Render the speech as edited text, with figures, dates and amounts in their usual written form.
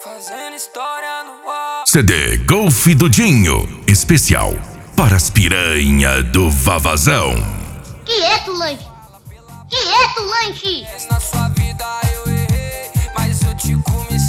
Fazendo história no ar. CD Golf do Dinho, especial para as piranha do Vavazão. Quieto, lanche! Quieto, lanche! Na sua vida eu errei, mas eu te comi